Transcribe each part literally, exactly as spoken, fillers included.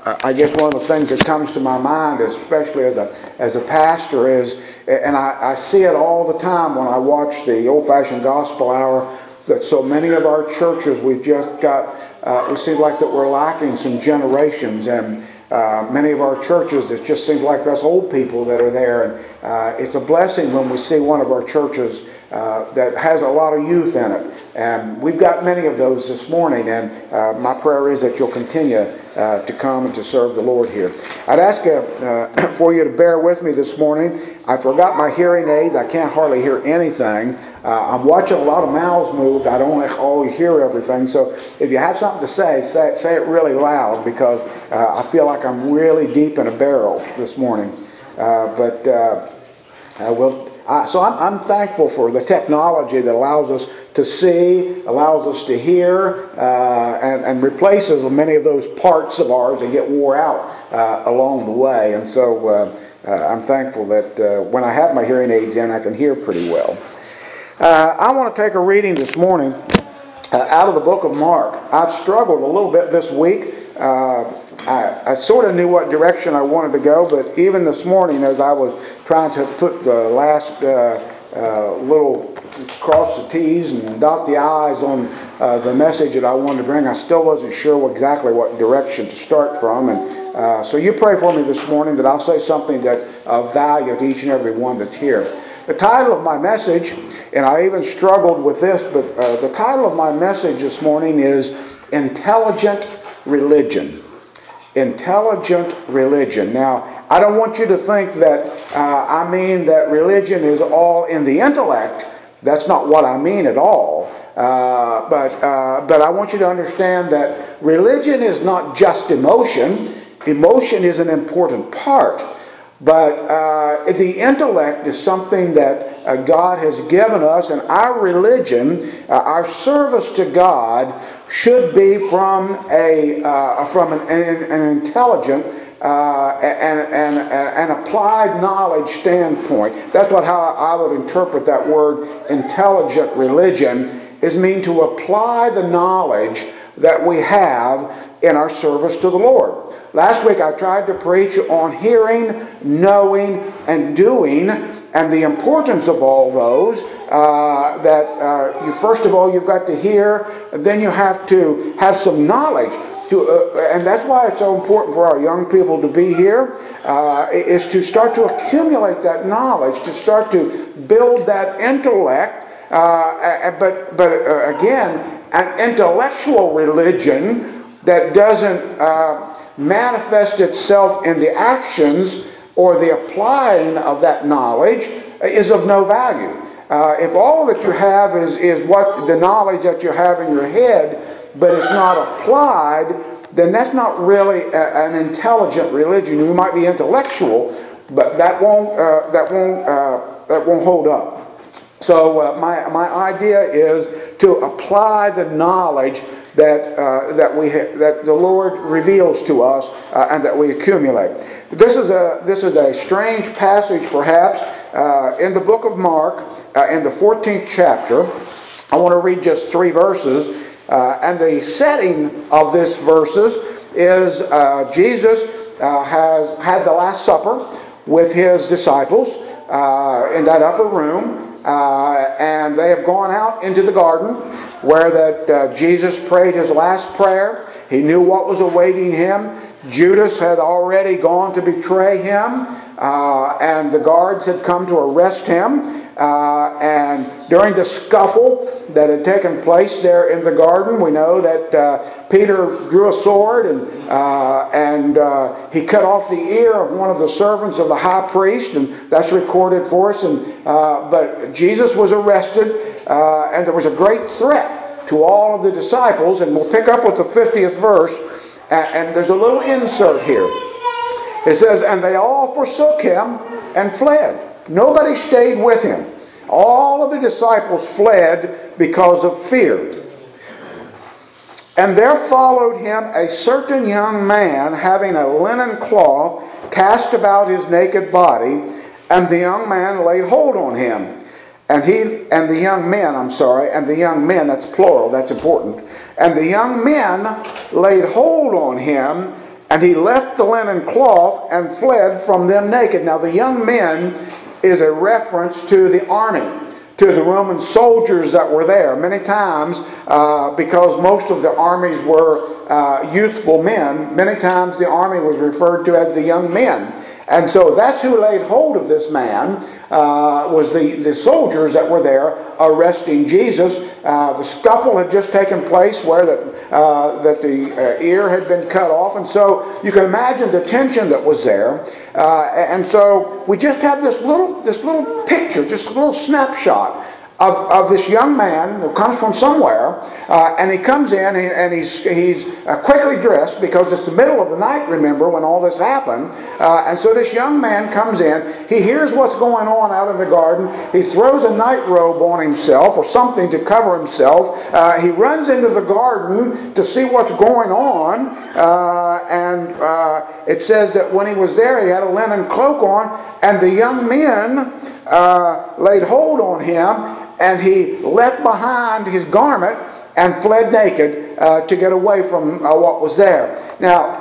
uh, I guess one of the things that comes to my mind, especially as a as a pastor, is, and I, I see it all the time when I watch the old-fashioned gospel hour, that so many of our churches, we've just got, uh, it seems like that we're lacking some generations, and uh, many of our churches, it just seems like us old people that are there, and uh, it's a blessing when we see one of our churches uh, that has a lot of youth in it, and we've got many of those this morning, and uh, my prayer is that you'll continue uh, to come and to serve the Lord here. I'd ask uh, uh, for you to bear with me this morning. I forgot my hearing aids. I can't hardly hear anything. Uh, I'm watching a lot of mouths move. I don't always hear everything. So if you have something to say, say, say it really loud, because uh, I feel like I'm really deep in a barrel this morning. Uh, but uh, I will. Uh, so I'm, I'm thankful for the technology that allows us to see, allows us to hear, uh, and, and replaces many of those parts of ours that get wore out uh, along the way. And so uh, uh, I'm thankful that uh, when I have my hearing aids in, I can hear pretty well. Uh, I want to take a reading this morning uh, out of the book of Mark. I've struggled a little bit this week. Uh, I, I sort of knew what direction I wanted to go, but even this morning as I was trying to put the last uh, uh, little cross the T's and dot the I's on uh, the message that I wanted to bring, I still wasn't sure exactly what direction to start from. And uh, so you pray for me this morning that I'll say something that of value to each and every one that's here. The title of my message, and I even struggled with this, but uh, the title of my message this morning is Intelligent Religion. Intelligent religion. Now, I don't want you to think that uh, I mean that religion is all in the intellect. That's not what I mean at all. Uh, but uh, but I want you to understand that religion is not just emotion. Emotion is an important part. But uh, the intellect is something that uh, God has given us, and our religion, uh, our service to God, should be from a uh, from an, an, an intelligent uh, and, and, and an applied knowledge standpoint. That's what how I would interpret that word, intelligent religion, is mean to apply the knowledge that we have in our service to the Lord. Last week I tried to preach on hearing, knowing, and doing, and the importance of all those. Uh, that uh, you first of all you've got to hear, and then you have to have some knowledge. To, uh, and that's why it's so important for our young people to be here, uh, is to start to accumulate that knowledge, to start to build that intellect. Uh, but but uh, again, an intellectual religion that doesn't Uh, manifest itself in the actions or the applying of that knowledge is of no value. Uh, if all that you have is, is what the knowledge that you have in your head, but it's not applied, then that's not really a, an intelligent religion. You might be intellectual, but that won't uh, that won't uh, that won't hold up. So uh, my my idea is to apply the knowledge that uh, that we ha- that the Lord reveals to us uh, and that we accumulate. This is a this is a strange passage, perhaps, uh, in the book of Mark, uh, in the fourteenth chapter. I want to read just three verses, uh, and the setting of this verses is uh, Jesus uh, has had the Last Supper with his disciples uh, in that upper room. Uh, and they have gone out into the garden where that uh, Jesus prayed his last prayer. He knew what was awaiting him. Judas had already gone to betray him, uh, and the guards had come to arrest him. Uh, and during the scuffle that had taken place there in the garden, we know that uh, Peter drew a sword and uh, and uh, he cut off the ear of one of the servants of the high priest, and that's recorded for us. And uh, but Jesus was arrested, uh, and there was a great threat to all of the disciples. And we'll pick up with the fiftieth verse, and, and there's a little insert here. It says, "And they all forsook him and fled." Nobody stayed with him. All of the disciples fled because of fear. "And there followed him a certain young man having a linen cloth cast about his naked body, and the young man laid hold on him. And he and the young men, I'm sorry, and the young men, that's plural, that's important. And the young men laid hold on him And he left the linen cloth and fled from them naked. Now the young men is a reference to the army, to the Roman soldiers that were there. Many times, uh, because most of the armies were uh, youthful men, many times the army was referred to as the young men. And so that's who laid hold of this man, uh, was the, the soldiers that were there arresting Jesus. Uh, the scuffle had just taken place where the, uh, that the uh, ear had been cut off. And so you can imagine the tension that was there. Uh, and so we just have this little, this little picture, just a little snapshot Of, of this young man who comes from somewhere, uh, and he comes in and, and he's, he's uh, quickly dressed because it's the middle of the night, remember, when all this happened. Uh, and so this young man comes in. He hears what's going on out in the garden. He throws a night robe on himself or something to cover himself. Uh, he runs into the garden to see what's going on. Uh, and uh, it says that when he was there, he had a linen cloak on, and the young men uh, laid hold on him. And he left behind his garment and fled naked uh, to get away from uh, what was there. Now,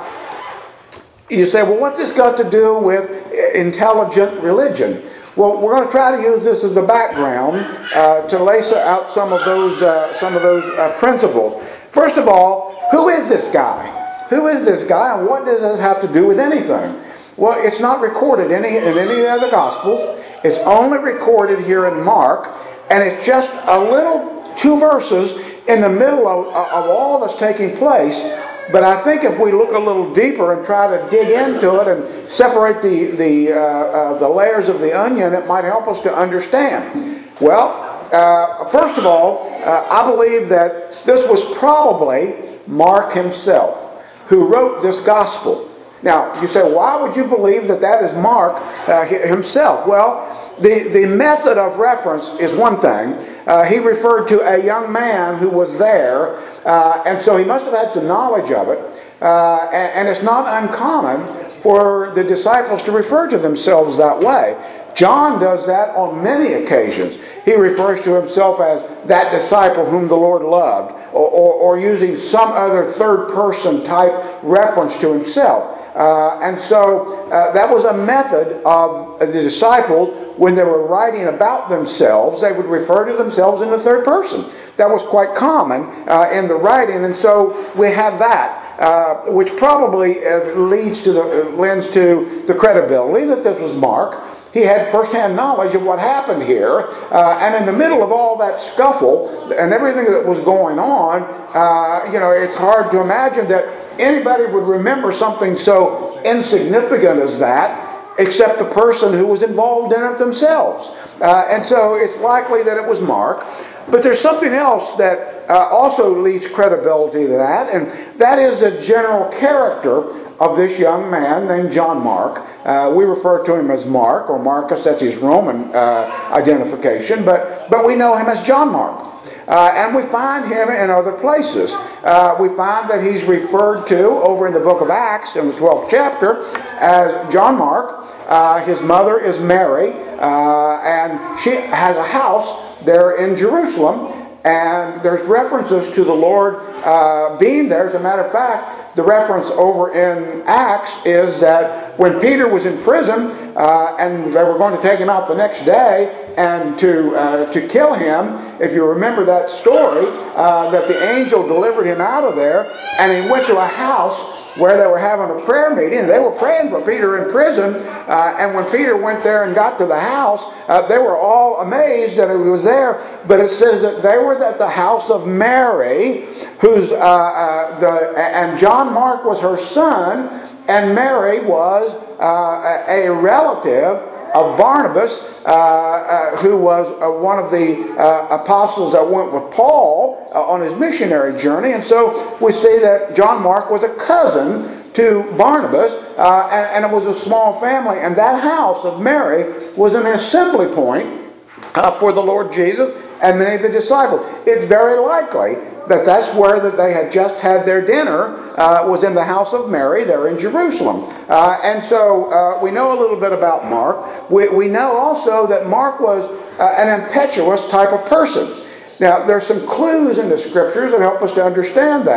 you say, well, what's this got to do with intelligent religion? Well, we're going to try to use this as the background uh, to lace out some of those uh, some of those uh, principles. First of all, who is this guy? Who is this guy, and what does this have to do with anything? Well, it's not recorded in any, in any of the Gospels. It's only recorded here in Mark. And it's just a little, two verses in the middle of, of all that's taking place. But I think if we look a little deeper and try to dig into it and separate the the, uh, uh, the layers of the onion, it might help us to understand. Well, uh, first of all, uh, I believe that this was probably Mark himself who wrote this gospel. Now, you say, why would you believe that that is Mark uh, himself? Well, The, the method of reference is one thing. Uh, he referred to a young man who was there, uh, and so he must have had some knowledge of it. Uh, and, and it's not uncommon for the disciples to refer to themselves that way. John does that on many occasions. He refers to himself as that disciple whom the Lord loved, or, or, or using some other third-person type reference to himself. Uh, and so uh, that was a method of the disciples when they were writing about themselves. They would refer to themselves in the third person. That was quite common uh, in the writing, and so we have that, uh, which probably uh, leads to the uh, lends to the credibility that this was Mark. He had first-hand knowledge of what happened here, uh, and in the middle of all that scuffle and everything that was going on, uh, you know, it's hard to imagine that anybody would remember something so insignificant as that, except the person who was involved in it themselves. Uh, and so it's likely that it was Mark. But there's something else that uh, also leads credibility to that, and that is the general character of this young man named John Mark. Uh, we refer to him as Mark, or Marcus, that's his Roman uh, identification, but, but we know him as John Mark. Uh, and we find him in other places. Uh, we find that he's referred to over in the book of Acts in the twelfth chapter as John Mark. Uh, his mother is Mary, uh, and she has a house there in Jerusalem. And there's references to the Lord uh, being there. As a matter of fact, the reference over in Acts is that when Peter was in prison uh, and they were going to take him out the next day and to uh, to kill him, if you remember that story, uh, that the angel delivered him out of there, and he went to a house where they were having a prayer meeting. They were praying for Peter in prison, uh, and when Peter went there and got to the house, uh, they were all amazed that he was there. But it says that they were at the house of Mary, who's uh, uh, the and John Mark was her son, and Mary was uh, a relative of Barnabas, uh, uh, who was uh, one of the uh, apostles that went with Paul uh, on his missionary journey. And so we see that John Mark was a cousin to Barnabas, uh, and, and it was a small family. And that house of Mary was an assembly point uh, for the Lord Jesus and many of the disciples. It's very likely that that's where that they had just had their dinner, uh, was in the house of Mary there in Jerusalem. Uh, and so uh, we know a little bit about Mark. We, we know also that Mark was uh, an impetuous type of person. Now, there's some clues in the Scriptures that help us to understand that.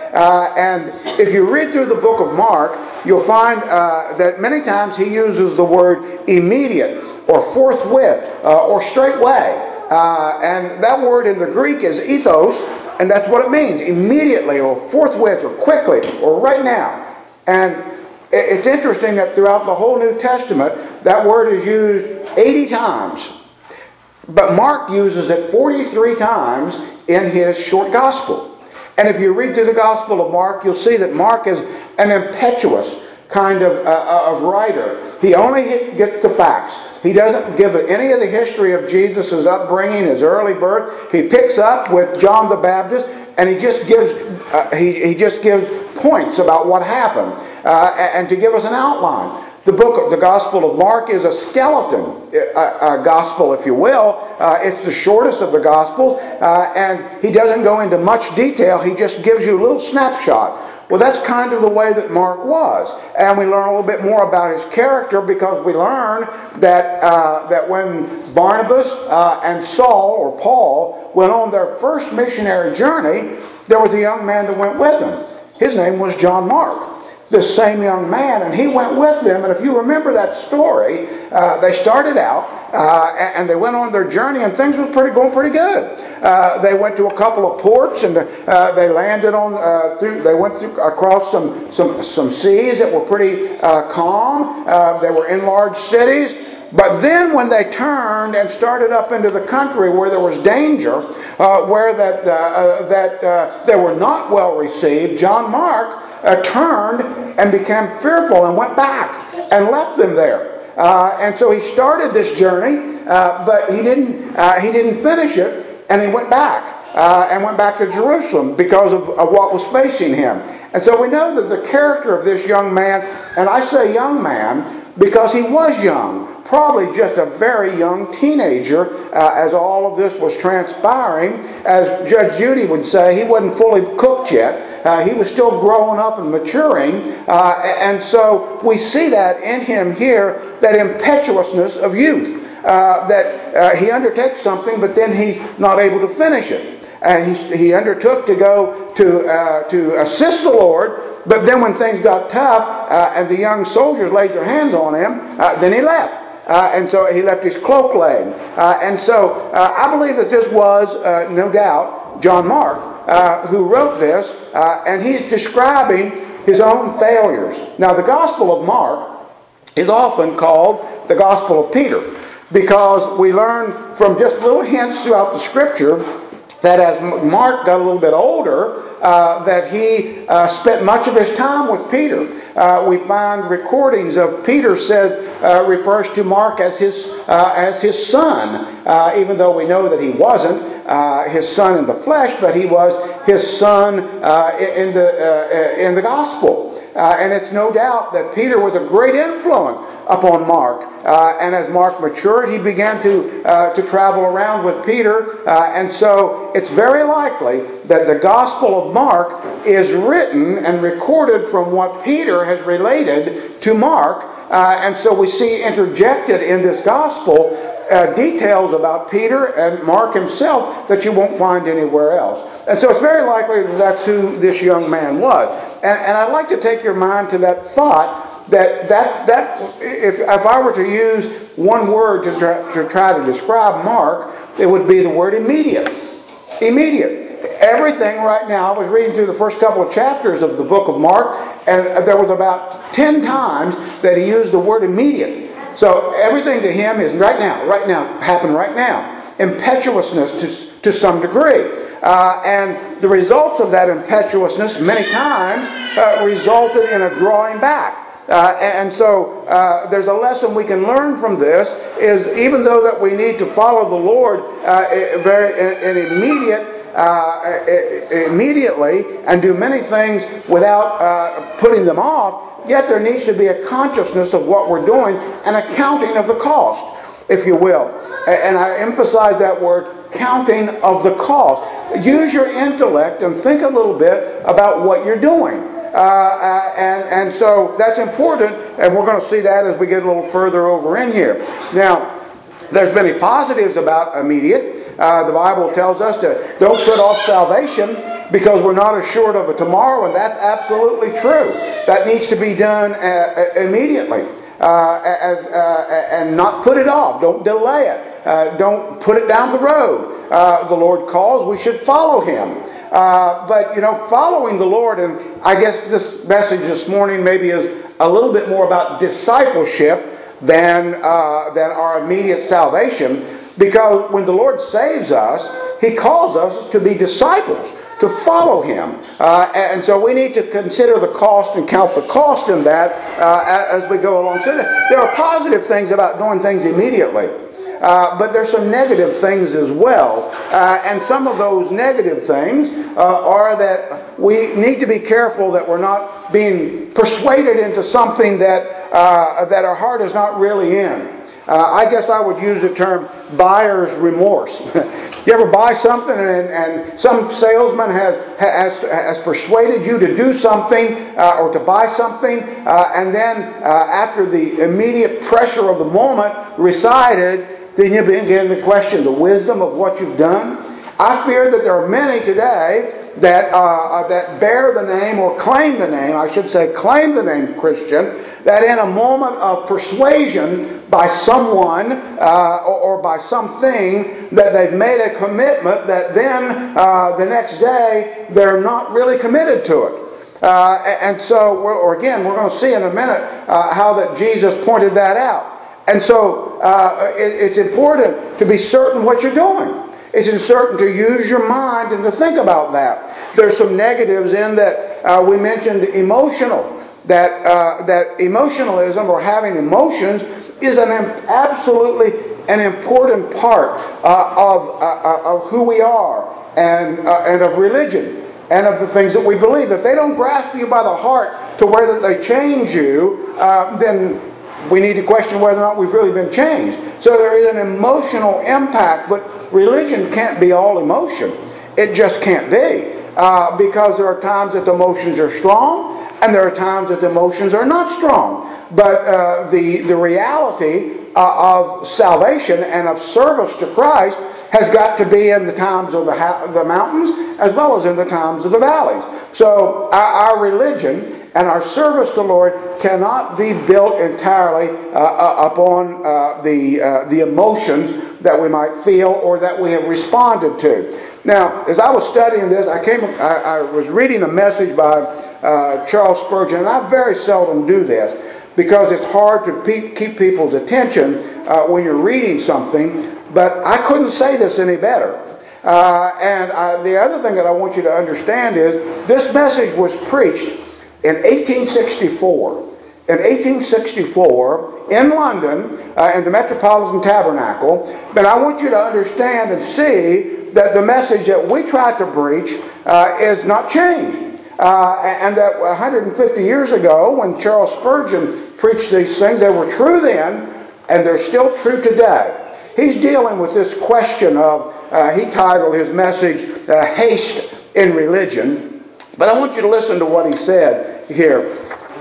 Uh, and if you read through the book of Mark, you'll find uh, that many times he uses the word immediate or forthwith uh, or straightway. Uh, and that word in the Greek is ethos, and that's what it means, immediately or forthwith or quickly or right now. And it's interesting that throughout the whole New Testament, that word is used eighty times. But Mark uses it forty-three times in his short gospel. And if you read through the Gospel of Mark, you'll see that Mark is an impetuous kind of, uh, of writer. He only gets the facts. He doesn't give any of the history of Jesus' upbringing, his early birth. He picks up with John the Baptist, and he just gives uh, he, he just gives points about what happened, uh, and to give us an outline. The book of the Gospel of Mark is a skeleton a, a gospel, if you will. Uh, it's the shortest of the Gospels, uh, and he doesn't go into much detail. He just gives you a little snapshot. Well, that's kind of the way that Mark was. And we learn a little bit more about his character because we learn that uh, that when Barnabas uh, and Saul, or Paul, went on their first missionary journey, there was a young man that went with them. His name was John Mark. This same young man, and he went with them. And if you remember that story, uh, they started out uh, and they went on their journey, and things were pretty going pretty good. Uh, they went to a couple of ports, and uh, they landed on uh, through. They went through across some some some seas that were pretty uh, calm. Uh, they were in large cities. But then when they turned and started up into the country where there was danger, uh, where that uh, uh, that uh, they were not well received, John Mark Uh, turned and became fearful and went back and left them there. Uh, and so he started this journey, uh, but he didn't uh, he didn't finish it, and he went back uh, and went back to Jerusalem because of, of what was facing him. And so we know that the character of this young man, and I say young man because he was young, probably just a very young teenager uh, as all of this was transpiring. As Judge Judy would say, he wasn't fully cooked yet. Uh, he was still growing up and maturing. Uh, and so we see that in him here, that impetuousness of youth. Uh, that uh, he undertakes something, but then he's not able to finish it. And he, he undertook to go to, uh, to assist the Lord, but then when things got tough uh, and the young soldiers laid their hands on him, uh, then he left. Uh, and so he left his cloak laying. Uh, and so uh, I believe that this was, uh, no doubt, John Mark, uh, who wrote this, uh, and he's describing his own failures. Now, the Gospel of Mark is often called the Gospel of Peter, because we learn from just little hints throughout the Scripture that as Mark got a little bit older, uh, that he uh, spent much of his time with Peter. Uh, we find recordings of Peter said uh, refers to Mark as his uh, as his son, uh, even though we know that he wasn't uh, his son in the flesh, but he was his son uh, in the uh, in the gospel. Uh, and it's no doubt that Peter was a great influence upon Mark. Uh, and as Mark matured, he began to uh, to travel around with Peter. Uh, and so it's very likely that the Gospel of Mark is written and recorded from what Peter has related to Mark. Uh, and so we see interjected in this Gospel uh, details about Peter and Mark himself that you won't find anywhere else. And so it's very likely that that's who this young man was. And, and I'd like to take your mind to that thought that that that if, if I were to use one word to try, to try to describe Mark, it would be the word immediate. Immediate. Everything right now, I was reading through the first couple of chapters of the book of Mark, and there was about ten times that he used the word immediate. So everything to him is right now, right now, happen right now. Impetuousness to, to some degree. Uh, and the results of that impetuousness many times uh, resulted in a drawing back. Uh, and so uh, there's a lesson we can learn from this, is even though that we need to follow the Lord uh, very in immediate uh, immediately and do many things without uh, putting them off, yet there needs to be a consciousness of what we're doing and a counting of the cost, if you will. And I emphasize that word, counting of the cost. Use your intellect and think a little bit about what you're doing. Uh, uh, and, and so that's important, and we're going to see that as we get a little further over in here. Now, there's many positives about immediate. Uh, the Bible tells us to don't put off salvation because we're not assured of a tomorrow, and that's absolutely true. That needs to be done uh, immediately, uh, as, uh, and not put it off. Don't delay it. Uh, don't put it down the road. Uh, the Lord calls, we should follow Him. Uh, but, you know, following the Lord, and I guess this message this morning maybe is a little bit more about discipleship than uh, than our immediate salvation, because when the Lord saves us, He calls us to be disciples, to follow Him. Uh, and so we need to consider the cost and count the cost in that uh, as we go along. So there are positive things about doing things immediately. Uh, but there's some negative things as well. Uh, and some of those negative things uh, are that we need to be careful that we're not being persuaded into something that uh, that our heart is not really in. Uh, I guess I would use the term buyer's remorse. You ever buy something and, and some salesman has, has has persuaded you to do something uh, or to buy something, uh, and then uh, after the immediate pressure of the moment resided, then you begin to question the wisdom of what you've done? I fear that there are many today that uh, that bear the name, or claim the name, I should say claim the name Christian, that in a moment of persuasion by someone uh, or, or by something, that they've made a commitment that then uh, the next day they're not really committed to it. Uh, and so, we're, or again, we're going to see in a minute uh, how that Jesus pointed that out. And so uh, it, it's important to be certain what you're doing. It's important to use your mind and to think about that. There's some negatives in that uh, we mentioned emotional. That uh, that emotionalism, or having emotions, is an absolutely an important part uh, of uh, of who we are and uh, and of religion and of the things that we believe. If they don't grasp you by the heart to where that they change you, uh, then we need to question whether or not we've really been changed. So there is an emotional impact, but religion can't be all emotion. It just can't be. Uh, because there are times that the emotions are strong, and there are times that the emotions are not strong. But uh, the, the reality uh, of salvation and of service to Christ has got to be in the times of the, ha- the mountains as well as in the times of the valleys. So our, our religion and our service to the Lord cannot be built entirely uh, upon uh, the uh, the emotions that we might feel or that we have responded to. Now, as I was studying this, I came, I, I was reading a message by uh, Charles Spurgeon, and I very seldom do this because it's hard to pe- keep people's attention uh, when you're reading something. But I couldn't say this any better. Uh, and I, the other thing that I want you to understand is this message was preached in eighteen sixty-four. In eighteen sixty-four, in London, uh, in the Metropolitan Tabernacle. But I want you to understand and see that the message that we try to preach uh, is not changed. Uh, and that one hundred fifty years ago, when Charles Spurgeon preached these things, they were true then, and they're still true today. He's dealing with this question of, uh, he titled his message, uh, Haste in Religion. But I want you to listen to what he said here.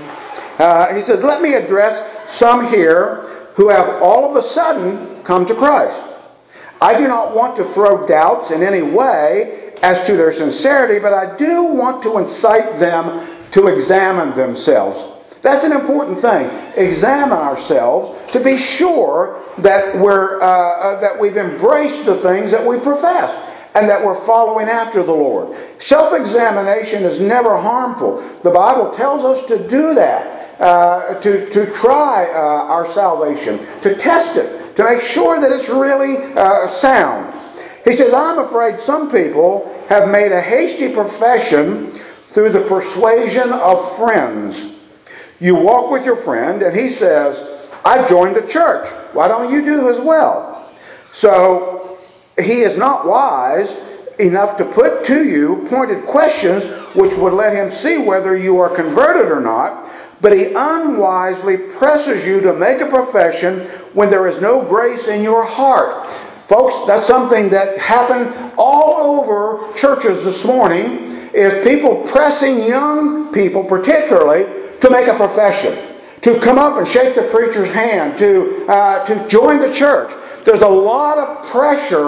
Uh, he says, let me address some here who have all of a sudden come to Christ. I do not want to throw doubts in any way as to their sincerity, but I do want to incite them to examine themselves. That's an important thing. Examine ourselves to be sure that we're uh, that we've embraced the things that we profess, and that we're following after the Lord. Self-examination is never harmful. The Bible tells us to do that, uh, to, to try uh, our salvation, to test it, to make sure that it's really uh, sound. He says, I'm afraid some people have made a hasty profession through the persuasion of friends. You walk with your friend, and he says, I've joined the church. Why don't you do as well? So, he is not wise enough to put to you pointed questions which would let him see whether you are converted or not, but he unwisely presses you to make a profession when there is no grace in your heart. Folks, that's something that happened all over churches this morning, is people pressing young people particularly to make a profession, to come up and shake the preacher's hand, to uh, to join the church. There's a lot of pressure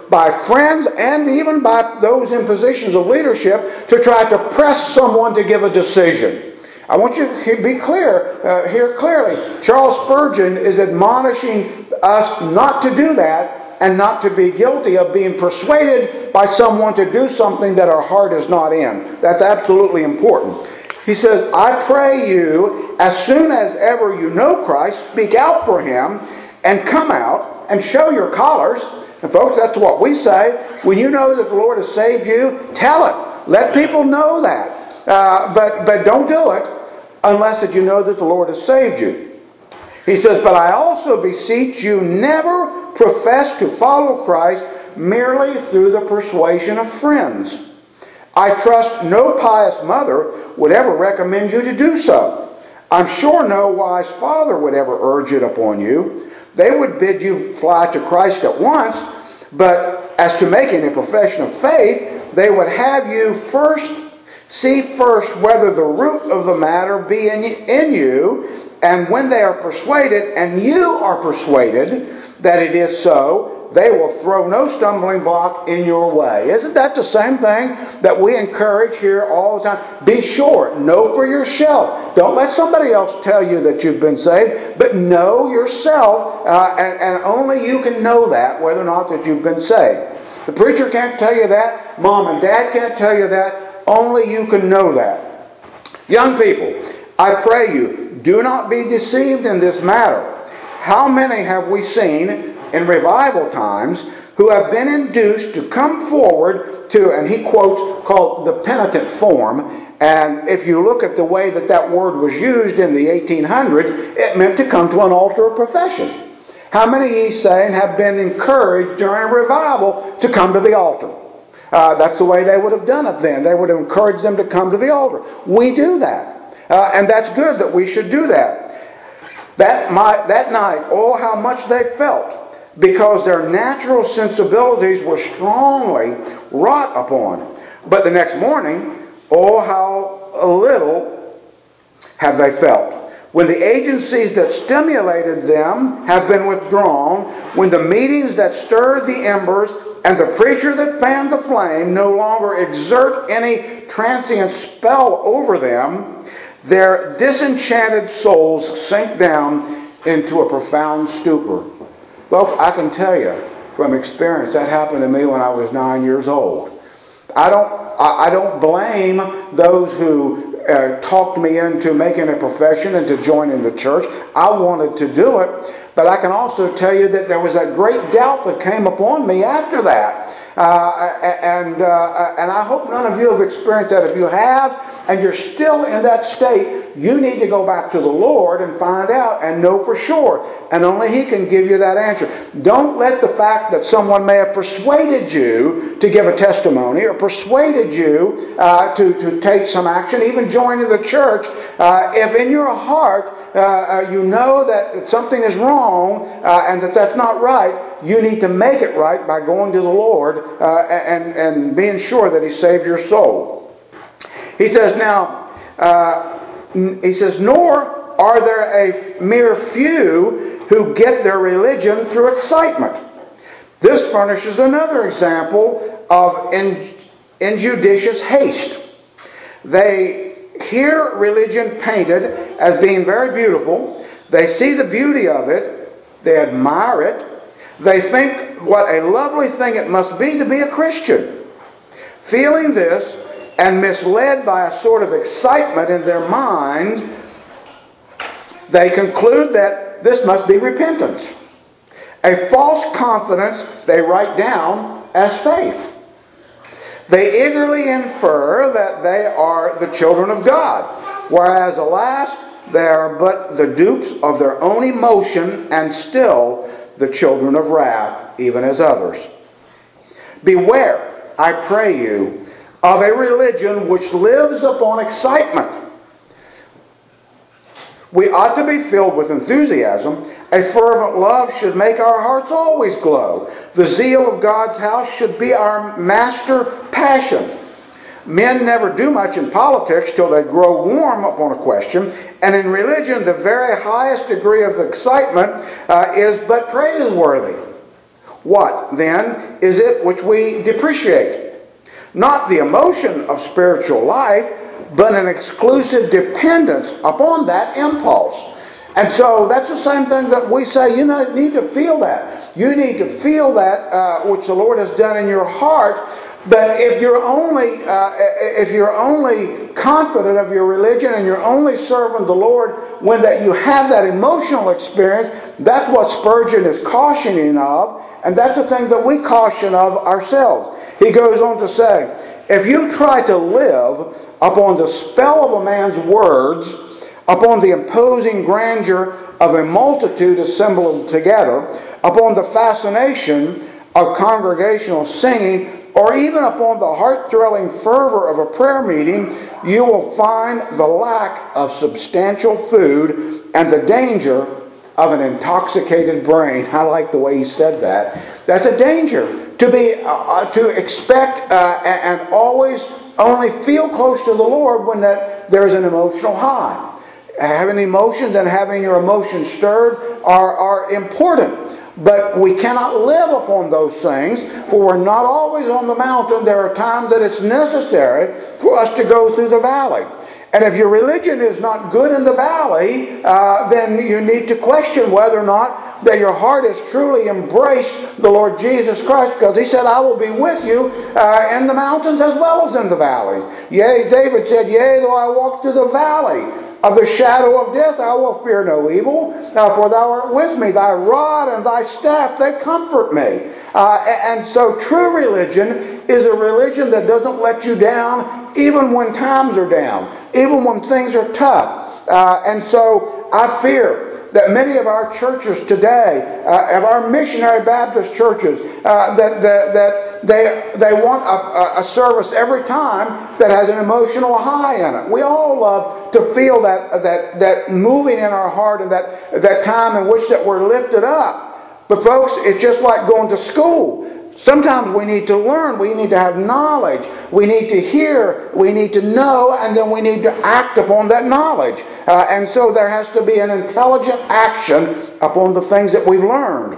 by friends and even by those in positions of leadership to try to press someone to give a decision. I want you to be clear, uh, here clearly. Charles Spurgeon is admonishing us not to do that and not to be guilty of being persuaded by someone to do something that our heart is not in. That's absolutely important. He says, I pray you, as soon as ever you know Christ, speak out for Him and come out and show your collars. And folks, that's what we say. When you know that the Lord has saved you, tell it. Let people know that. Uh, but, but don't do it unless that you know that the Lord has saved you. He says, but I also beseech you never profess to follow Christ merely through the persuasion of friends. I trust no pious mother would ever recommend you to do so. I'm sure no wise father would ever urge it upon you. They would bid you fly to Christ at once, but as to making a profession of faith, they would have you first see first whether the root of the matter be in, in you, and when they are persuaded, and you are persuaded that it is so, they will throw no stumbling block in your way. Isn't that the same thing that we encourage here all the time? Be sure. Know for yourself. Don't let somebody else tell you that you've been saved, but know yourself, uh, and, and only you can know that, whether or not that you've been saved. The preacher can't tell you that. Mom and Dad can't tell you that. Only you can know that. Young people, I pray you, do not be deceived in this matter. How many have we seen in revival times who have been induced to come forward to, and he quotes, called the penitent form. And if you look at the way that that word was used in the eighteen hundreds, it meant to come to an altar of profession. How many, he's saying, have been encouraged during revival to come to the altar? Uh, that's the way they would have done it then. They would have encouraged them to come to the altar. We do that. Uh, and that's good that we should do that. That, my, that night, oh, how much they felt, because their natural sensibilities were strongly wrought upon. But the next morning, oh, how little have they felt. When the agencies that stimulated them have been withdrawn, when the meetings that stirred the embers and the preacher that fanned the flame no longer exert any transient spell over them, their disenchanted souls sink down into a profound stupor. Well, I can tell you from experience that happened to me when I was nine years old. I don't, I, I don't blame those who uh, talked me into making a profession and to joining the church. I wanted to do it. But I can also tell you that there was that great doubt that came upon me after that. Uh, and, uh, and I hope none of you have experienced that. If you have, and you're still in that state, you need to go back to the Lord and find out and know for sure. And only He can give you that answer. Don't let the fact that someone may have persuaded you to give a testimony or persuaded you uh, to, to take some action, even joining the church, uh, if in your heart uh, uh, you know that something is wrong uh, and that that's not right, you need to make it right by going to the Lord uh, and, and being sure that He saved your soul. He says now, uh, he says, nor are there a mere few who get their religion through excitement. This furnishes another example of in, injudicious haste. They hear religion painted as being very beautiful. They see the beauty of it. They admire it. They think what a lovely thing it must be to be a Christian. Feeling this, and misled by a sort of excitement in their minds, they conclude that this must be repentance. A false confidence they write down as faith. They eagerly infer that they are the children of God, whereas, alas, they are but the dupes of their own emotion and still the children of wrath, even as others. Beware, I pray you, of a religion which lives upon excitement. We ought to be filled with enthusiasm. A fervent love should make our hearts always glow. The zeal of God's house should be our master passion. Men never do much in politics till they grow warm upon a question, and in religion the very highest degree of excitement uh, is but praiseworthy. What, then, is it which we depreciate? Not the emotion of spiritual life, but an exclusive dependence upon that impulse. And so that's the same thing that we say, you know, need to feel that. You need to feel that uh, which the Lord has done in your heart. But if you're only uh, if you're only confident of your religion and you're only serving the Lord when that you have that emotional experience, that's what Spurgeon is cautioning of, and that's the thing that we caution of ourselves. He goes on to say, if you try to live upon the spell of a man's words, upon the imposing grandeur of a multitude assembled together, upon the fascination of congregational singing, or even upon the heart-thrilling fervor of a prayer meeting, you will find the lack of substantial food and the danger of an intoxicated brain. I like the way he said that. That's a danger. To be, uh, to expect uh, and, and always only feel close to the Lord when that there's an emotional high. Having emotions and having your emotions stirred are, are important. But we cannot live upon those things, for we're not always on the mountain. There are times that it's necessary for us to go through the valley. And if your religion is not good in the valley, uh, then you need to question whether or not that your heart has truly embraced the Lord Jesus Christ, because He said, I will be with you uh, in the mountains as well as in the valleys. Yea, David said, yea, though I walk through the valley of the shadow of death, I will fear no evil, uh, for thou art with me. Thy rod and thy staff, they comfort me. Uh, and so true religion is a religion that doesn't let you down even when times are down, even when things are tough. Uh, and so I fear that many of our churches today, uh, of our missionary Baptist churches, uh, that, that, that they, they want a, a service every time that has an emotional high in it. We all love to feel that, that, that moving in our heart and that, that time in which that we're lifted up. But folks, it's just like going to school. Sometimes we need to learn, we need to have knowledge, we need to hear, we need to know, and then we need to act upon that knowledge. Uh, and so there has to be an intelligent action upon the things that we've learned.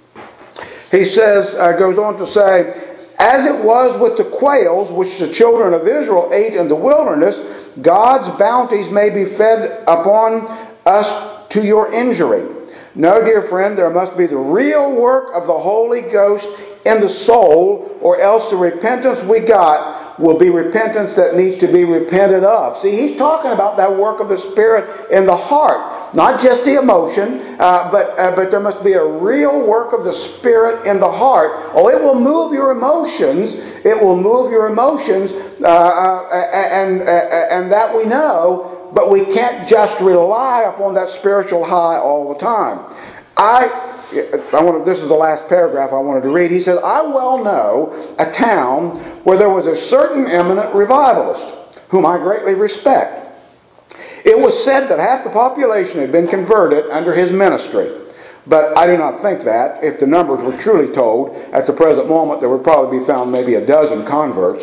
He says, uh, goes on to say, as it was with the quails which the children of Israel ate in the wilderness, God's bounties may be fed upon us to your injury. No, dear friend, there must be the real work of the Holy Ghost in the soul, or else the repentance we got will be repentance that needs to be repented of. See, he's talking about that work of the Spirit in the heart, not just the emotion, uh, but uh, but there must be a real work of the Spirit in the heart. Oh, it will move your emotions. It will move your emotions, uh, uh, and uh, and that we know. But we can't just rely upon that spiritual high all the time. I. I want to, this is the last paragraph I wanted to read. He says, I well know a town where there was a certain eminent revivalist, whom I greatly respect. It was said that half the population had been converted under his ministry. But I do not think that. If the numbers were truly told, at the present moment there would probably be found maybe a dozen converts.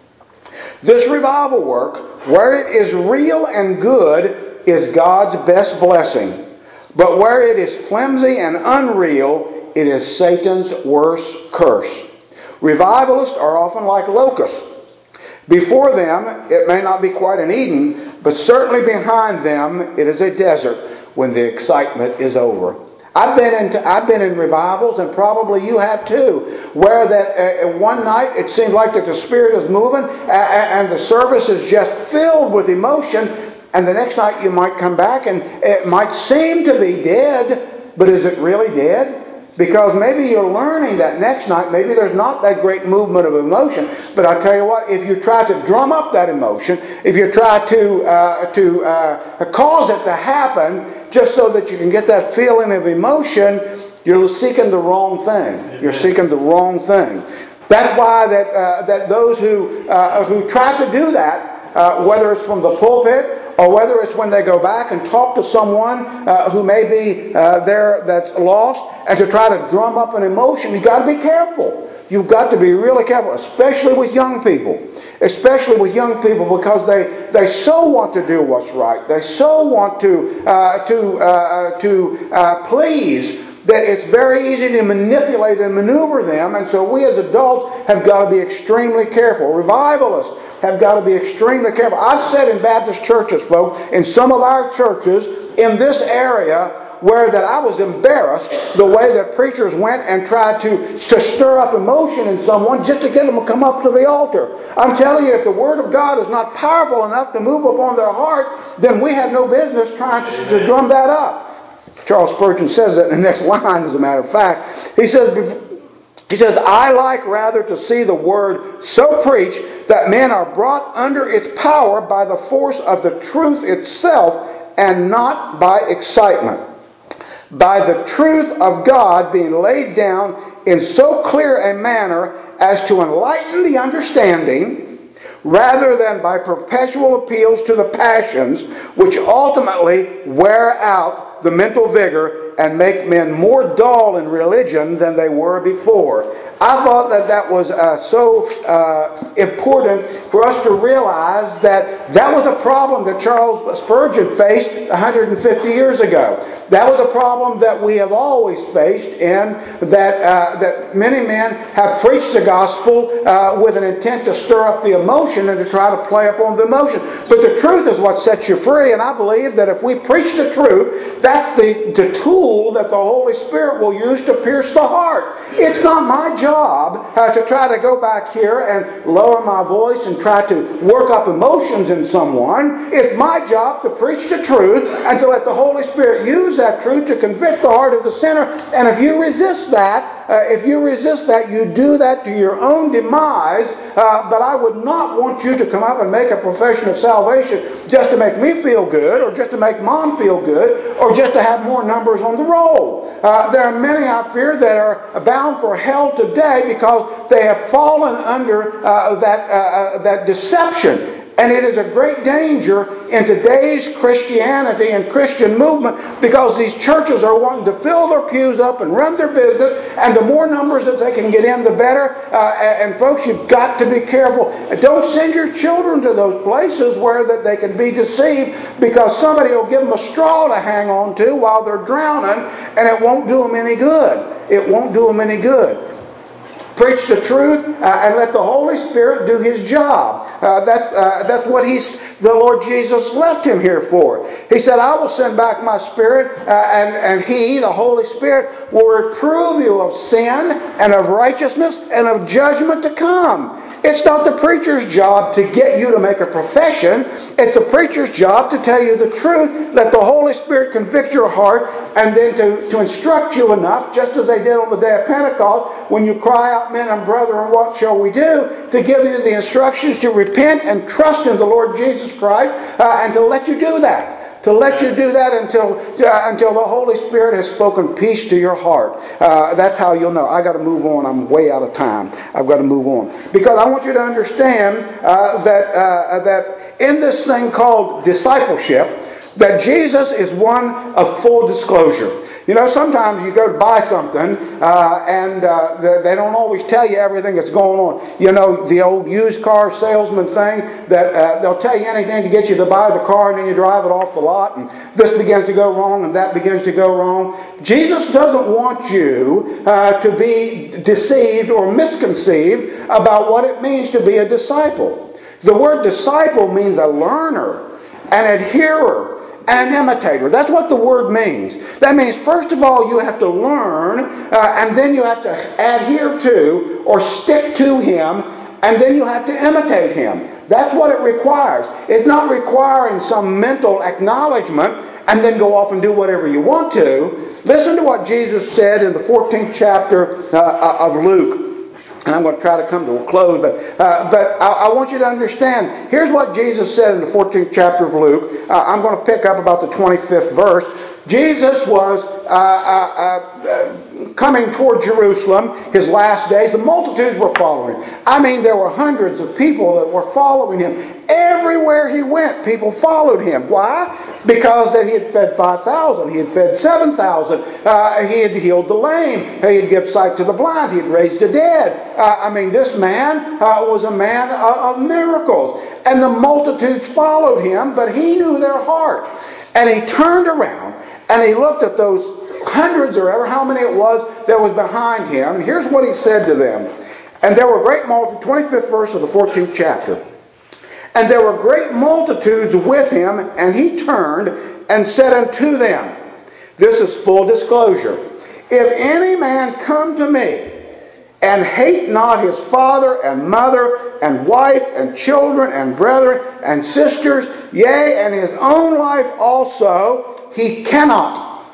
This revival work, where it is real and good, is God's best blessing. But where it is flimsy and unreal, it is Satan's worst curse. Revivalists are often like locusts. Before them, it may not be quite an Eden, but certainly behind them, it is a desert when the excitement is over. I've been in, I've been in revivals, and probably you have too, where that uh, one night it seems like that the Spirit is moving, uh, and the service is just filled with emotion. And the next night you might come back and it might seem to be dead, but is it really dead? Because maybe you're learning that next night, maybe there's not that great movement of emotion. But I tell you what, if you try to drum up that emotion, if you try to uh, to uh, cause it to happen just so that you can get that feeling of emotion, you're seeking the wrong thing. You're seeking the wrong thing. That's why that uh, that those who uh, who try to do that, uh, whether it's from the pulpit, or whether it's when they go back and talk to someone uh, who may be uh, there that's lost, and to try to drum up an emotion, you've got to be careful. You've got to be really careful, especially with young people. Especially with young people, because they, they so want to do what's right. They so want to uh, to uh, to uh, please that it's very easy to manipulate and maneuver them, and so we as adults have got to be extremely careful. Revivalists have got to be extremely careful. I've said in Baptist churches, folks, in some of our churches in this area, where that I was embarrassed the way that preachers went and tried to, to stir up emotion in someone just to get them to come up to the altar. I'm telling you, if the Word of God is not powerful enough to move upon their heart, then we have no business trying to, to drum that up. Charles Spurgeon says that in the next line, as a matter of fact. He says, He says, I like rather to see the Word so preached that men are brought under its power by the force of the truth itself and not by excitement. By the truth of God being laid down in so clear a manner as to enlighten the understanding, rather than by perpetual appeals to the passions, which ultimately wear out the mental vigor and make men more dull in religion than they were before. I thought that that was uh, so uh, important for us to realize that that was a problem that Charles Spurgeon faced one hundred fifty years ago. That was a problem that we have always faced, in that uh, that many men have preached the gospel uh, with an intent to stir up the emotion and to try to play upon the emotion. But the truth is what sets you free, and I believe that if we preach the truth, that's the, the tool that the Holy Spirit will use to pierce the heart. It's not my job uh, to try to go back here and lower my voice and try to work up emotions in someone. It's my job to preach the truth and to let the Holy Spirit use that truth to convict the heart of the sinner. And if you resist that, uh, if you resist that, you do that to your own demise. Uh, but I would not want you to come up and make a profession of salvation just to make me feel good, or just to make Mom feel good, or just to have more numbers on the roll. Uh, there are many, I fear, that are bound for hell today because they have fallen under uh, that uh, that deception. And it is a great danger in today's Christianity and Christian movement, because these churches are wanting to fill their pews up and run their business, and the more numbers that they can get in, the better. Uh, and folks, you've got to be careful. Don't send your children to those places where that they can be deceived, because somebody will give them a straw to hang on to while they're drowning, and it won't do them any good. It won't do them any good. Preach the truth uh, and let the Holy Spirit do His job. Uh, that's uh, that's what He's the Lord Jesus left Him here for. He said, I will send back my Spirit, uh, and, and He, the Holy Spirit, will reprove you of sin and of righteousness and of judgment to come. It's not the preacher's job to get you to make a profession. It's the preacher's job to tell you the truth, let the Holy Spirit convict your heart, and then to, to instruct you enough, just as they did on the day of Pentecost, when you cry out, men and brethren, what shall we do? To give you the instructions to repent and trust in the Lord Jesus Christ, uh, and to let you do that. To let you do that until uh, until the Holy Spirit has spoken peace to your heart. Uh, that's how you'll know. I got to move on. I'm way out of time. I've got to move on, because I want you to understand uh, that uh, that in this thing called discipleship, that Jesus is one of full disclosure. You know, sometimes you go to buy something uh, and uh, they don't always tell you everything that's going on. You know, the old used car salesman thing, that uh, they'll tell you anything to get you to buy the car, and then you drive it off the lot, and this begins to go wrong and that begins to go wrong. Jesus doesn't want you uh, to be deceived or misconceived about what it means to be a disciple. The word disciple means a learner, an adherer, and an imitator. That's what the word means. That means, first of all, you have to learn, uh, and then you have to adhere to or stick to Him, and then you have to imitate Him. That's what it requires. It's not requiring some mental acknowledgement and then go off and do whatever you want to. Listen to what Jesus said in the fourteenth chapter uh, of Luke. And I'm going to try to come to a close, but uh, but I, I want you to understand. Here's what Jesus said in the fourteenth chapter of Luke. Uh, I'm going to pick up about the twenty-fifth verse. Jesus was uh, uh, uh, coming toward Jerusalem, His last days. The multitudes were following Him. I mean, there were hundreds of people that were following Him. Everywhere He went, people followed Him. Why? Because that He had fed five thousand. He had fed seven thousand. Uh, he had healed the lame. He had given sight to the blind. He had raised the dead. Uh, I mean, this man uh, was a man of, of miracles. And the multitudes followed Him, but He knew their heart. And He turned around and He looked at those hundreds or ever how many it was that was behind him. And here's what he said to them. And there were great multitudes, twenty-fifth verse of the fourteenth chapter. And there were great multitudes with him, and he turned and said unto them, this is full disclosure, if any man come to me and hate not his father and mother and wife and children and brethren and sisters, yea, and his own life also, he cannot,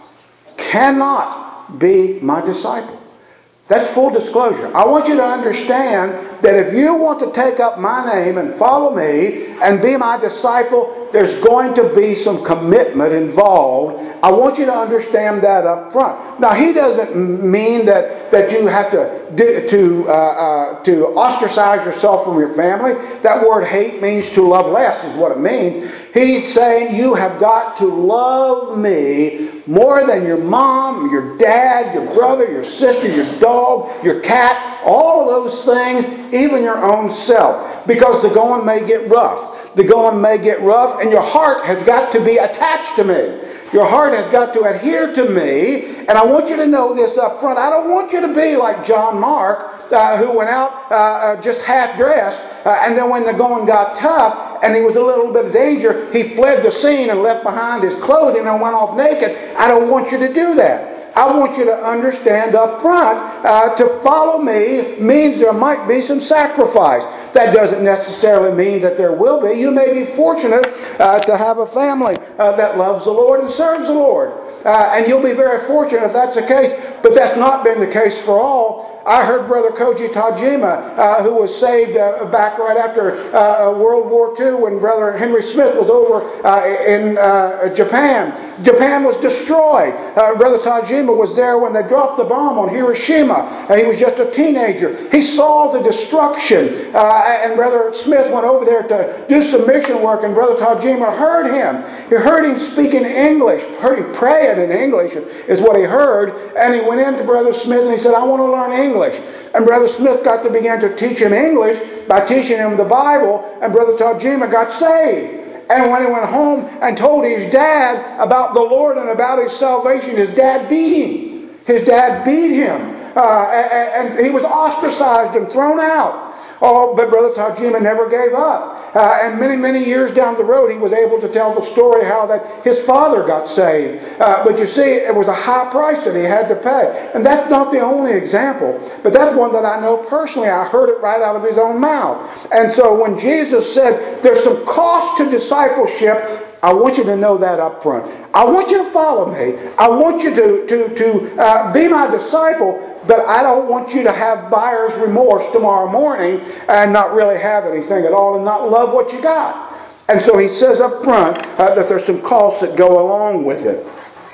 cannot be my disciple. That's full disclosure. I want you to understand that if you want to take up my name and follow me and be my disciple, there's going to be some commitment involved. I want you to understand that up front. Now, he doesn't mean that, that you have to to uh, uh, to ostracize yourself from your family. That word hate means to love less is what it means. He's saying you have got to love me more than your mom, your dad, your brother, your sister, your dog, your cat, all of those things, even your own self. Because the going may get rough. The going may get rough, and your heart has got to be attached to me. Your heart has got to adhere to me, and I want you to know this up front. I don't want you to be like John Mark, uh, who went out uh, uh, just half-dressed, uh, and then when the going got tough, and he was a little bit of danger, he fled the scene and left behind his clothing and went off naked. I don't want you to do that. I want you to understand up front, uh, to follow me means there might be some sacrifice. That doesn't necessarily mean that there will be. You may be fortunate uh, to have a family uh, that loves the Lord and serves the Lord. Uh, and you'll be very fortunate if that's the case. But that's not been the case for all. I heard Brother Koji Tajima, uh, who was saved uh, back right after uh, World War Two when Brother Henry Smith was over uh, in uh, Japan. Japan was destroyed. Uh, Brother Tajima was there when they dropped the bomb on Hiroshima. Uh, he was just a teenager. He saw the destruction. Uh, and Brother Smith went over there to do some mission work, and Brother Tajima heard him. He heard him speaking English, heard him praying in English is what he heard. And he went in to Brother Smith and he said, I want to learn English. And Brother Smith got to begin to teach him English by teaching him the Bible, and Brother Tajima got saved. And when he went home and told his dad about the Lord and about his salvation, his dad beat him. His dad beat him. Uh, and, and he was ostracized and thrown out. Oh, but Brother Tajima never gave up. Uh, and many, many years down the road, he was able to tell the story how that his father got saved. Uh, but you see, it was a high price that he had to pay. And that's not the only example, but that's one that I know personally. I heard it right out of his own mouth. And so when Jesus said, there's some cost to discipleship, I want you to know that up front. I want you to follow me. I want you to, to, to uh, be my disciple, but I don't want you to have buyer's remorse tomorrow morning and not really have anything at all and not love what you got. And so he says up front uh, that there's some costs that go along with it.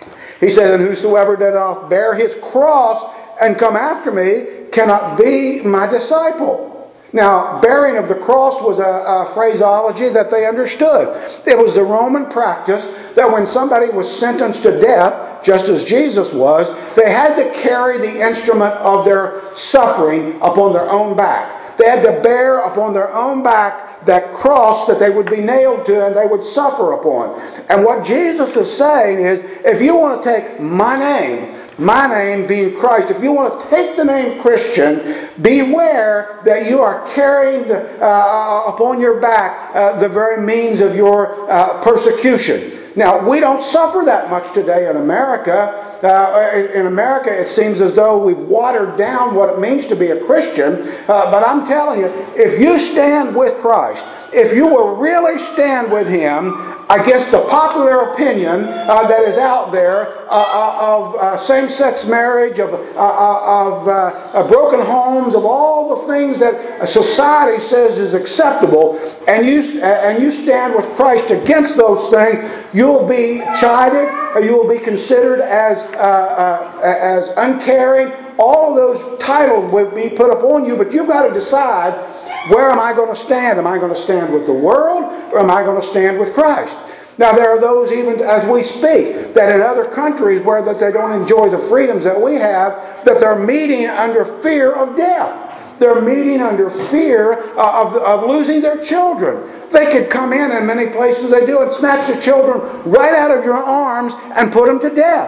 He said, and whosoever does not bear his cross and come after me cannot be my disciple. Now, bearing of the cross was a, a phraseology that they understood. It was the Roman practice that when somebody was sentenced to death, just as Jesus was, they had to carry the instrument of their suffering upon their own back. They had to bear upon their own back that cross that they would be nailed to and they would suffer upon. And what Jesus is saying is, if you want to take my name, my name being Christ, if you want to take the name Christian, beware that you are carrying the, uh, upon your back uh, the very means of your uh, persecution. Now, we don't suffer that much today in America. Uh, in America, it seems as though we've watered down what it means to be a Christian. Uh, but I'm telling you, if you stand with Christ, if you will really stand with Him against the popular opinion uh, that is out there uh, uh, of uh, same-sex marriage, of, uh, uh, of uh, broken homes, of all the things that society says is acceptable, and you, uh, and you stand with Christ against those things, you'll be chided, or you will be considered as, uh, uh, as uncaring. All of those titles will be put upon you, but you've got to decide, where am I going to stand? Am I going to stand with the world, or am I going to stand with Christ? Now, there are those, even as we speak, that in other countries where that they don't enjoy the freedoms that we have, that they're meeting under fear of death. They're meeting under fear of, of losing their children. They could come in, in many places they do, and snatch the children right out of your arms and put them to death.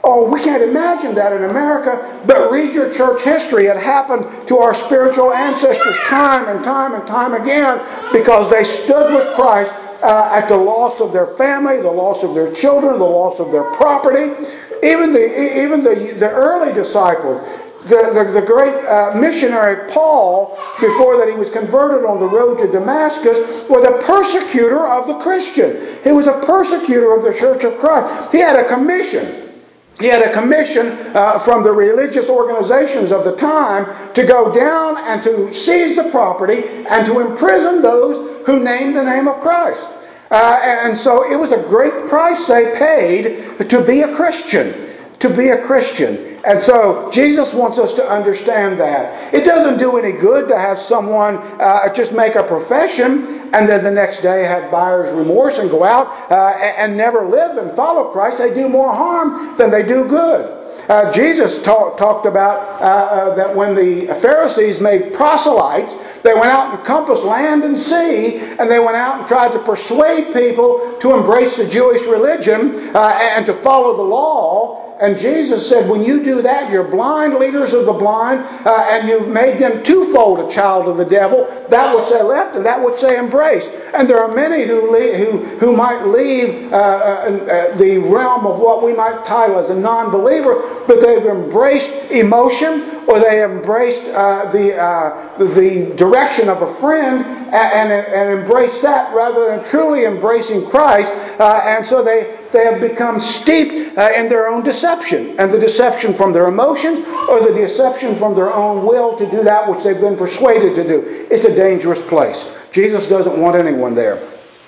Oh, we can't imagine that in America, but read your church history. It happened to our spiritual ancestors time and time and time again because they stood with Christ uh, at the loss of their family, the loss of their children, the loss of their property. Even the, even the, the early disciples, the, the, the great uh, missionary Paul, before that he was converted on the road to Damascus, was a persecutor of the Christian. He was a persecutor of the Church of Christ. He had a commission. He had a commission uh, from the religious organizations of the time to go down and to seize the property and to imprison those who named the name of Christ. Uh, and so it was a great price they paid to be a Christian. To be a Christian. And so Jesus wants us to understand that. It doesn't do any good to have someone uh, just make a profession and then the next day have buyer's remorse and go out uh, and never live and follow Christ. They do more harm than they do good. Uh, Jesus talk, talked about uh, uh, that when the Pharisees made proselytes, they went out and encompassed land and sea, and they went out and tried to persuade people to embrace the Jewish religion uh, and to follow the law. And Jesus said, when you do that, you're blind leaders of the blind, uh, and you've made them twofold a child of the devil. That would say left, and that would say embrace. And there are many who leave, who, who might leave uh, uh, the realm of what we might title as a non-believer, but they've embraced emotion, or they have embraced uh, the uh, the direction of a friend and, and, and embraced that rather than truly embracing Christ. Uh, and so they, they have become steeped uh, in their own deception. And the deception from their emotions or the deception from their own will to do that which they've been persuaded to do. It's a dangerous place. Jesus doesn't want anyone there.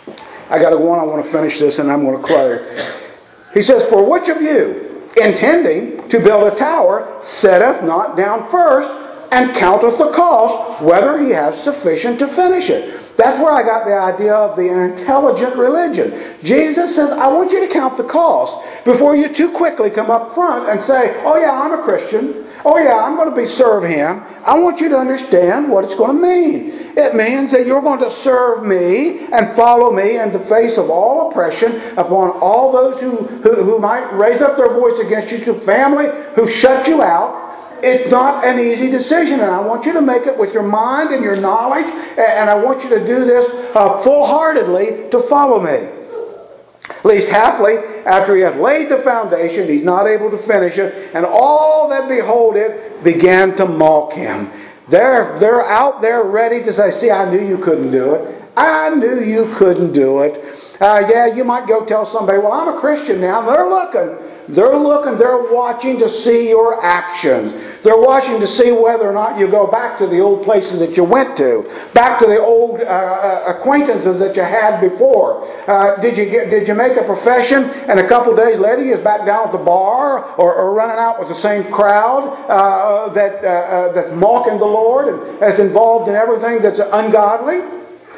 I got to go on. I want to finish this and I'm going to close. He says, for which of you, intending to build a tower, setteth not down first and counteth the cost, whether he has sufficient to finish it? That's where I got the idea of the intelligent religion. Jesus says, I want you to count the cost before you too quickly come up front and say, oh yeah, I'm a Christian. Oh yeah, I'm going to be serve Him. I want you to understand what it's going to mean. It means that you're going to serve me and follow me in the face of all oppression upon all those who, who, who might raise up their voice against you, to family who shut you out. It's not an easy decision, and I want you to make it with your mind and your knowledge, and I want you to do this uh, full-heartedly to follow me. At least halfly, after he hath laid the foundation, he's not able to finish it, and all that behold it began to mock him. They're, they're out there ready to say, see, I knew you couldn't do it. I knew you couldn't do it. Uh, yeah, you might go tell somebody, well, I'm a Christian now. They're looking. They're looking, they're watching to see your actions. They're watching to see whether or not you go back to the old places that you went to, back to the old uh, acquaintances that you had before. Uh, did you get, did you make a profession and a couple days later you're back down at the bar or, or running out with the same crowd uh, that uh, uh, that's mocking the Lord and that's involved in everything that's ungodly?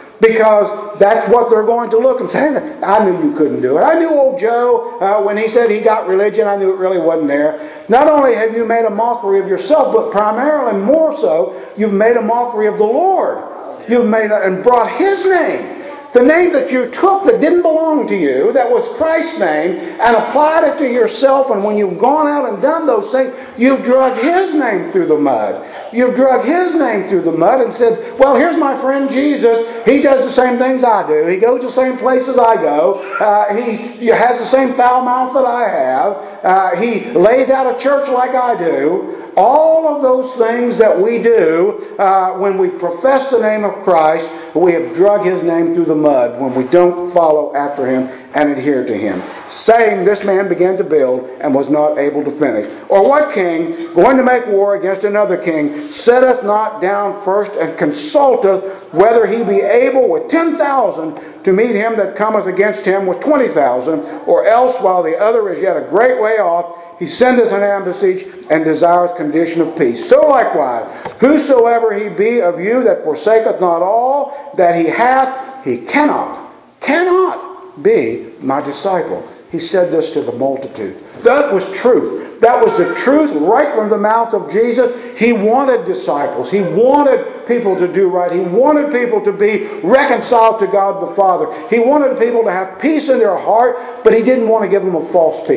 Because that's what they're going to look and say, I knew you couldn't do it. I knew old Joe, uh, when he said he got religion, I knew it really wasn't there. Not only have you made a mockery of yourself, but primarily and more so, you've made a mockery of the Lord. You've made a, and brought His name. The name that you took that didn't belong to you, that was Christ's name, and applied it to yourself, and when you've gone out and done those things, you've dragged His name through the mud. You've dragged His name through the mud and said, well, here's my friend Jesus. He does the same things I do. He goes the same places I go. Uh, he, he has the same foul mouth that I have. Uh, he lays out a church like I do. All of those things that we do uh, when we profess the name of Christ, we have drug His name through the mud when we don't follow after Him and adhere to Him. Saying, this man began to build and was not able to finish. Or what king, going to make war against another king, setteth not down first and consulteth whether he be able with ten thousand to meet him that cometh against him with twenty thousand, or else while the other is yet a great way off, he sendeth an embassage and desireth condition of peace. So likewise, whosoever he be of you that forsaketh not all that he hath, he cannot, cannot be my disciple. He said this to the multitude. That was truth. That was the truth right from the mouth of Jesus. He wanted disciples. He wanted people to do right. He wanted people to be reconciled to God the Father. He wanted people to have peace in their heart, but He didn't want to give them a false peace.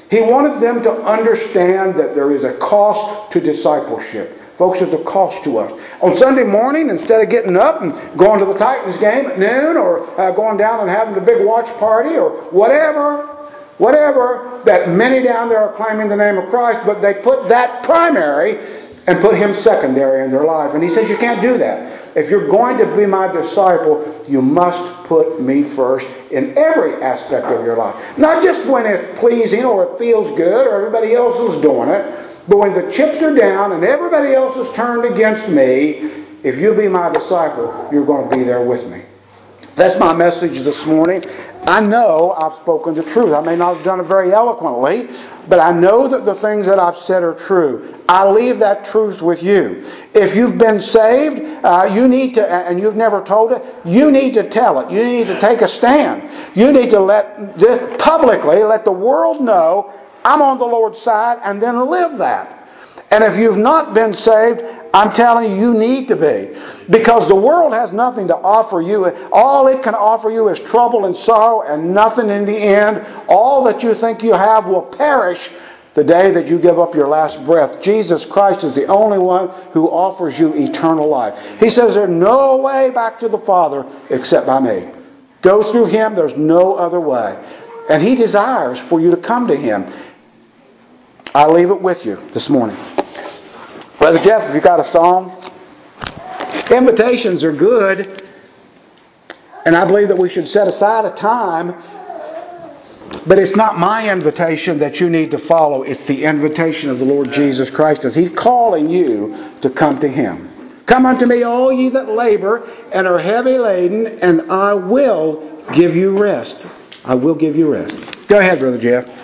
He wanted them to understand that there is a cost to discipleship. Folks, there's a cost to us. On Sunday morning, instead of getting up and going to the Titans game at noon, or uh, going down and having the big watch party, or whatever, whatever, that many down there are claiming the name of Christ, but they put that primary and put Him secondary in their life. And He says, you can't do that. If you're going to be my disciple, you must put me first in every aspect of your life. Not just when it's pleasing or it feels good or everybody else is doing it, but when the chips are down and everybody else is turned against me, if you'll be my disciple, you're going to be there with me. That's my message this morning. I know I've spoken the truth. I may not have done it very eloquently, but I know that the things that I've said are true. I leave that truth with you. If you've been saved, uh, you need to, and you've never told it, you need to tell it. You need to take a stand. You need to let this, publicly let the world know, I'm on the Lord's side, and then live that. And if you've not been saved, I'm telling you, you need to be. Because the world has nothing to offer you. All it can offer you is trouble and sorrow and nothing in the end. All that you think you have will perish the day that you give up your last breath. Jesus Christ is the only one who offers you eternal life. He says there's no way back to the Father except by me. Go through Him. There's no other way. And He desires for you to come to Him. I leave it with you this morning. Brother Jeff, have you got a song? Invitations are good. And I believe that we should set aside a time. But it's not my invitation that you need to follow. It's the invitation of the Lord Jesus Christ as He's calling you to come to Him. Come unto me, all ye that labor and are heavy laden, and I will give you rest. I will give you rest. Go ahead, Brother Jeff.